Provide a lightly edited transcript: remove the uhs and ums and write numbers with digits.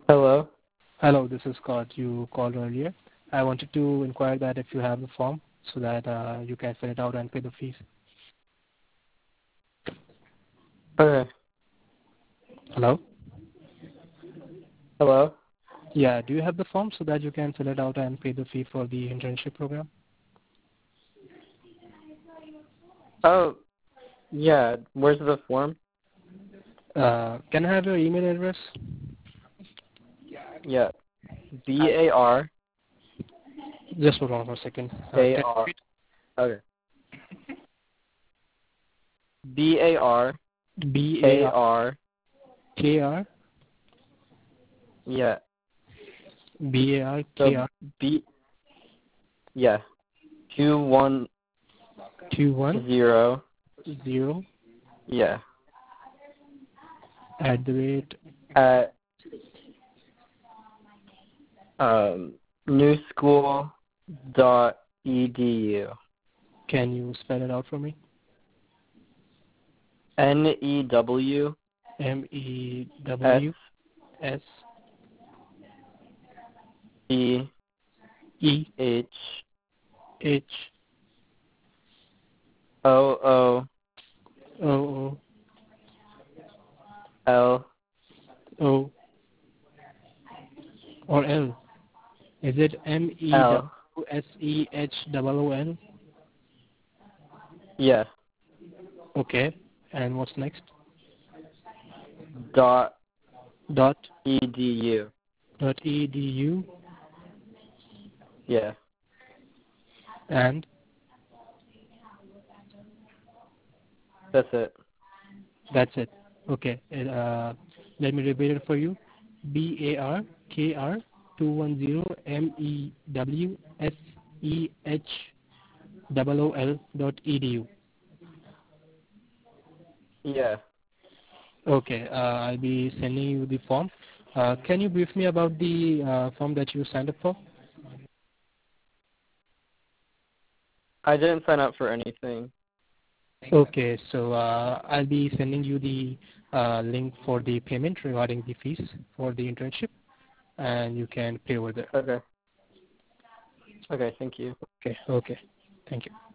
Hello? Hello, this is Scott. You called earlier. I wanted to inquire that if you have the form so that you can fill it out and pay the fees. Okay. Hello? Hello? Yeah, do you have the form so that you can fill it out and pay the fee for the internship program? Oh, yeah. Where's the form? Can I have your email address? Yeah. B-A-R. Just hold on for a second. Can you A-R. repeat? Okay. B-A-R. B-A-R-K-R. K-R. Yeah. So, B-A-R-K-R B, yeah. 210. 210 Yeah. @ At, newschool.edu. Can you spell it out for me? N-E-W. M-E-W-S E H H O O O O L. O or L. Is it L. MEWSEHOOL? Yeah. Okay. And what's next? Dot Dot edu. .edu Yeah. and That's it. that's it. Okay. Let me repeat it for you. BARKR 210MEWSEHOOL.edu. Yeah. Okay. I'll be sending you the form. Can you brief me about the form that you signed up for? I didn't sign up for anything. Okay, so I'll be sending you the link for the payment regarding the fees for the internship, and you can pay over there. Okay. Okay, thank you. Okay, okay. Thank you.